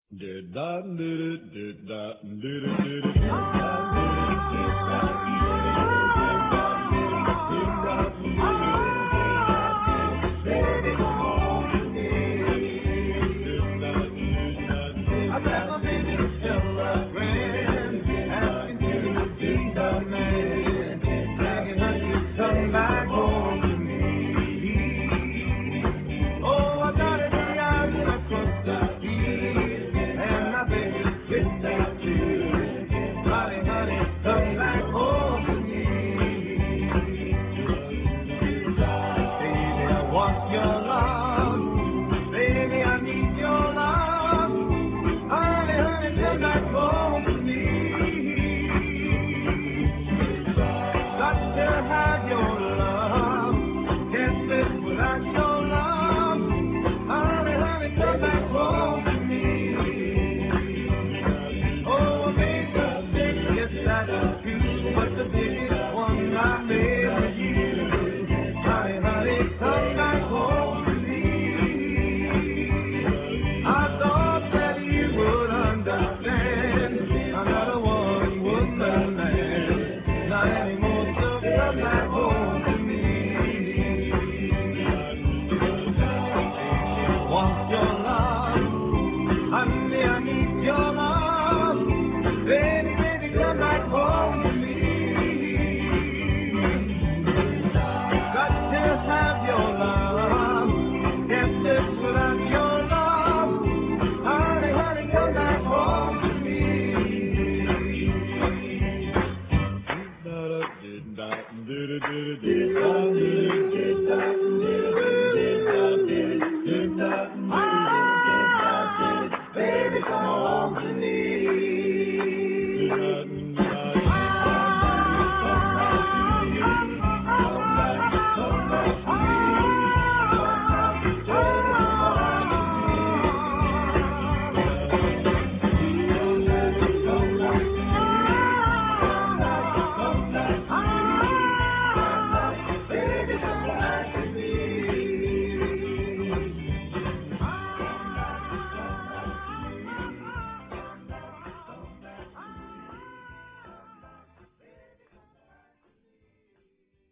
Did da did da did I've never been to Telegram, asking to be the man, begging her to come back home to me. Oh, I got it out across the field, and I think it's just out too. Honey, honey, come back home to me. Baby, I want your love. Baby, I need your love. Honey, honey, come back home to me. Got to have your love. Can't live without your love. Honey, honey, come back home to me. Oh, make a mistake, yes, that's true. But the biggest one I made was you. Honey, honey, come back home to me. I thought that you would understand. I'm not a one woman man. Not anymore, so come back home to me. Want your love, honey, I need your love. Baby, baby, come back home to me. Got to have your love. Can't live without your love. Honey, honey, come back home to me. Baby, come home to me.